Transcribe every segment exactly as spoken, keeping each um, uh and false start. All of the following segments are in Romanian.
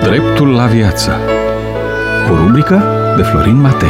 Dreptul la viață. O rubrică de Florin Matei.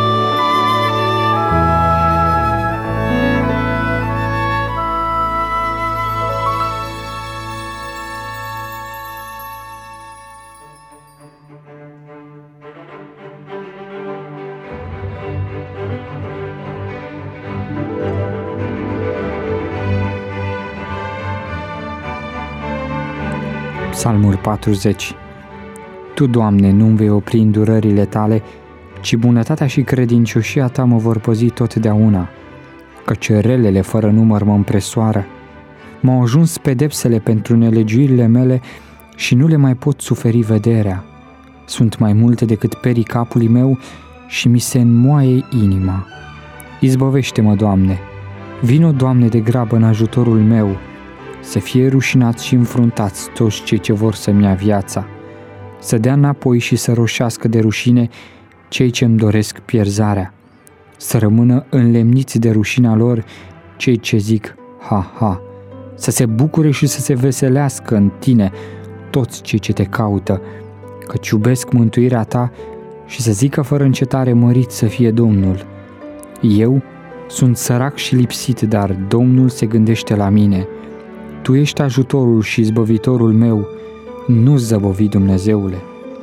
Psalmul patruzeci. Tu, Doamne, nu-mi vei opri îndurările Tale, ci bunătatea și credincioșia Ta mă vor păzi totdeauna, căci relele fără număr mă împresoară. M-au ajuns pedepsele pentru nelegiuirile mele și nu le mai pot suferi vederea. Sunt mai multe decât perii capului meu și mi se înmoaie inima. Izbăvește-mă, Doamne! Vino, Doamne, de grabă în ajutorul meu! Să fie rușinați și înfruntați toți cei ce vor să-mi ia viața, să dea înapoi și să roșească de rușine cei ce-mi doresc pierzarea, să rămână înlemniți de rușina lor cei ce zic ha, ha, să se bucure și să se veselească în Tine toți cei ce Te caută, căci iubesc mântuirea Ta și să zică fără încetare mărit să fie Domnul. Eu sunt sărac și lipsit, dar Domnul se gândește la mine. Tu ești ajutorul și izbăvitorul meu, nu zăbovi, Dumnezeule.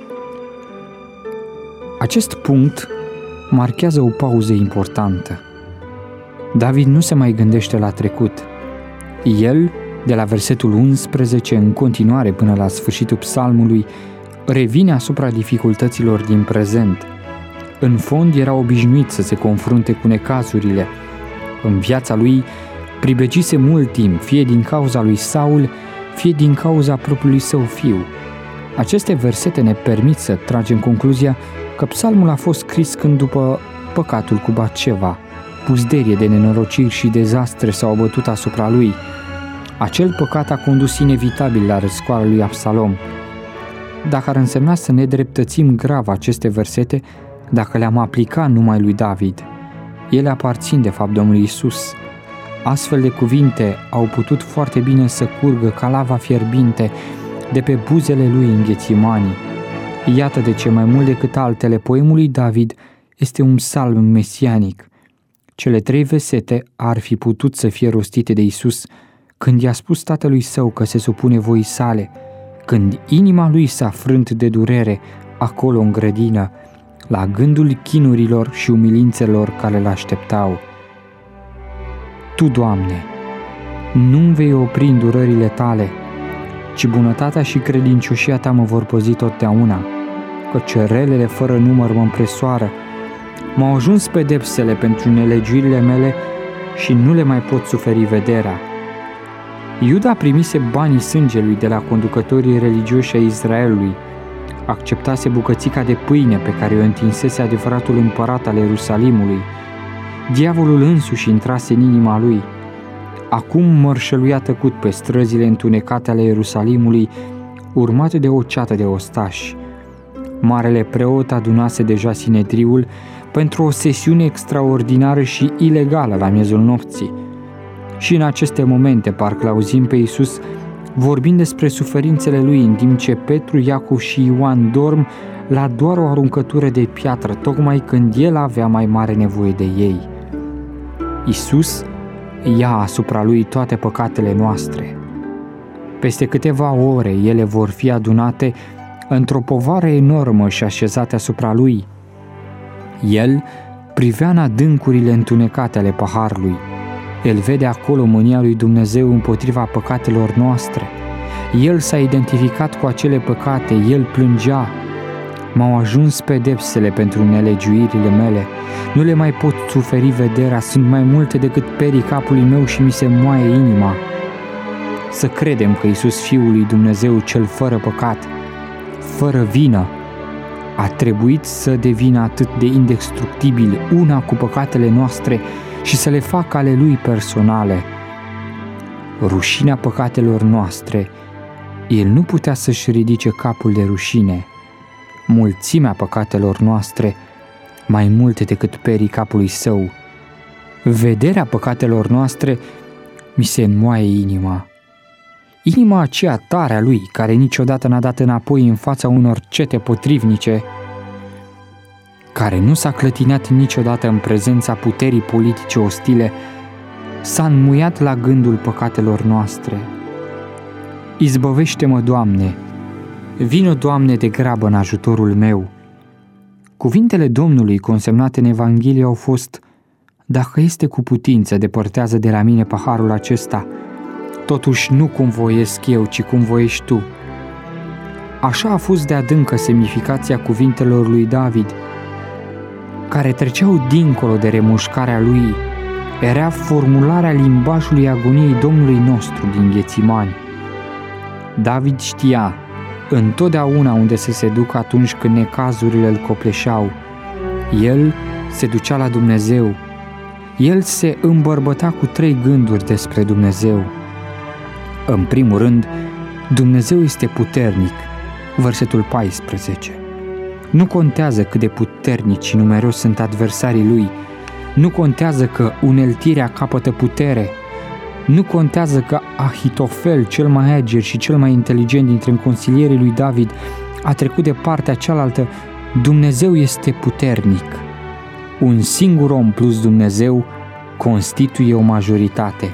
Acest punct marchează o pauză importantă. David nu se mai gândește la trecut. El, de la versetul unsprezece în continuare până la sfârșitul psalmului, revine asupra dificultăților din prezent. În fond era obișnuit să se confrunte cu necazurile. În viața lui pribegise mult timp, fie din cauza lui Saul, fie din cauza propriului său fiu. Aceste versete ne permit să tragem concluzia că psalmul a fost scris când, după păcatul cu Batșeva, puzderie de nenorociri și dezastre s-au abătut asupra lui. Acel păcat a condus inevitabil la răscoala lui Absalom. Dacă ar însemna să ne dreptățim grav aceste versete, dacă le-am aplicat numai lui David, ele aparțin de fapt Domnului Iisus. Astfel de cuvinte au putut foarte bine să curgă ca lava fierbinte de pe buzele lui în Ghețimani. Iată de ce, mai mult decât altele, poemul lui David este un psalm mesianic. Cele trei versete ar fi putut să fie rostite de Iisus când i-a spus tatălui său că se supune voii sale, când inima lui s-a frânt de durere acolo în grădină, la gândul chinurilor și umilințelor care l-așteptau. Tu, Doamne, nu-mi vei opri îndurările Tale, ci bunătatea și credincioșia Ta mă vor păzi totdeauna, căci relele fără număr mă împresoară. M-au ajuns pedepsele pentru nelegiuirile mele și nu le mai pot suferi vederea. Iuda primise banii sângelui de la conducătorii religioși ai Israelului, acceptase bucățica de pâine pe care o întinsese adevăratul împărat al Ierusalimului. Diavolul însuși intrase în inima lui. Acum mărșăluia tăcut pe străzile întunecate ale Ierusalimului, urmate de o ceată de ostași. Marele preot adunase deja sinedriul pentru o sesiune extraordinară și ilegală la miezul nopții. Și în aceste momente parcă l-auzim pe Iisus vorbind despre suferințele lui, în timp ce Petru, Iacov și Ioan dorm la doar o aruncătură de piatră, tocmai când el avea mai mare nevoie de ei. Iisus ia asupra lui toate păcatele noastre. Peste câteva ore ele vor fi adunate într-o povară enormă și așezate asupra lui. El privea în adâncurile întunecate ale paharului. El vede acolo mânia lui Dumnezeu împotriva păcatelor noastre. El s-a identificat cu acele păcate, el plângea. M-au ajuns pedepsele pentru nelegiuirile mele, nu le mai pot suferi vederea, sunt mai multe decât perii capului meu și mi se moaie inima. Să credem că Iisus, Fiul lui Dumnezeu, cel fără păcat, fără vină, a trebuit să devină atât de indestructibil una cu păcatele noastre și să le facă ale Lui personale. Rușinea păcatelor noastre, El nu putea să-și ridice capul de rușine. Mulțimea păcatelor noastre, mai multe decât perii capului Său. Vederea păcatelor noastre mi se înmoaie inima. Inima aceea tare a lui, care niciodată n-a dat înapoi în fața unor cete potrivnice, care nu s-a clătinat niciodată în prezența puterii politice ostile, s-a înmuiat la gândul păcatelor noastre. Izbăvește-mă, Doamne! Vino, Doamne, de grabă în ajutorul meu! Cuvintele Domnului consemnate în Evanghelie au fost: dacă este cu putință, depărtează de la mine paharul acesta, totuși nu cum voiesc eu, ci cum voiești Tu. Așa a fost de adâncă semnificația cuvintelor lui David, care treceau dincolo de remușcarea lui. Era formularea limbajului agoniei Domnului nostru din Ghețimani. David știa întotdeauna unde să se ducă atunci când necazurile îl copleșeau. El se ducea la Dumnezeu. El se îmbărbăta cu trei gânduri despre Dumnezeu. În primul rând, Dumnezeu este puternic, versetul paisprezece. Nu contează cât de puternici și numeroși sunt adversarii lui, nu contează că uneltirea capătă putere, nu contează că Ahitofel, cel mai ager și cel mai inteligent dintre consilierii lui David, a trecut de partea cealaltă. Dumnezeu este puternic. Un singur om plus Dumnezeu constituie o majoritate.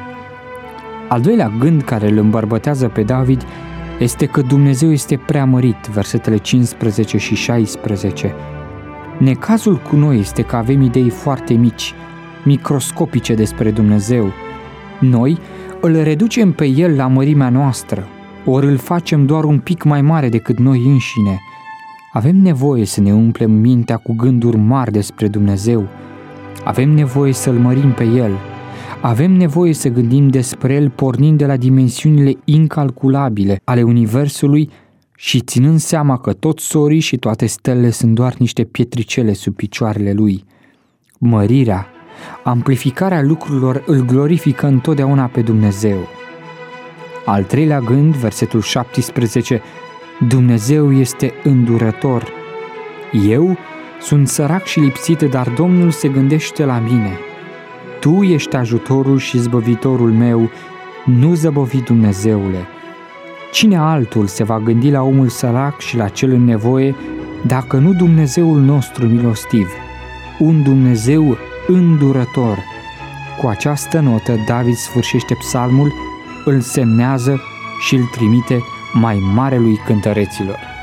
Al doilea gând care îl îmbărbătează pe David este că Dumnezeu este preamărit, versetele cincisprezece și șaisprezece. Necazul cu noi este că avem idei foarte mici, microscopice despre Dumnezeu. Noi îl reducem pe El la mărimea noastră, ori îl facem doar un pic mai mare decât noi înșine. Avem nevoie să ne umplem mintea cu gânduri mari despre Dumnezeu. Avem nevoie să-L mărim pe El. Avem nevoie să gândim despre El pornind de la dimensiunile incalculabile ale Universului și ținând seama că toți sorii și toate stelele sunt doar niște pietricele sub picioarele Lui. Mărirea, amplificarea lucrurilor îl glorifică întotdeauna pe Dumnezeu. Al treilea gând, versetul șaptesprezece, Dumnezeu este îndurător. Eu sunt sărac și lipsit, dar Domnul se gândește la mine. Tu ești ajutorul și zbăvitorul meu, nu zăbovi, Dumnezeule. Cine altul se va gândi la omul sărac și la cel în nevoie, dacă nu Dumnezeul nostru milostiv, un Dumnezeu îndurător? Cu această notă, David sfârșește psalmul, îl semnează și îl trimite mai marelui cântăreților.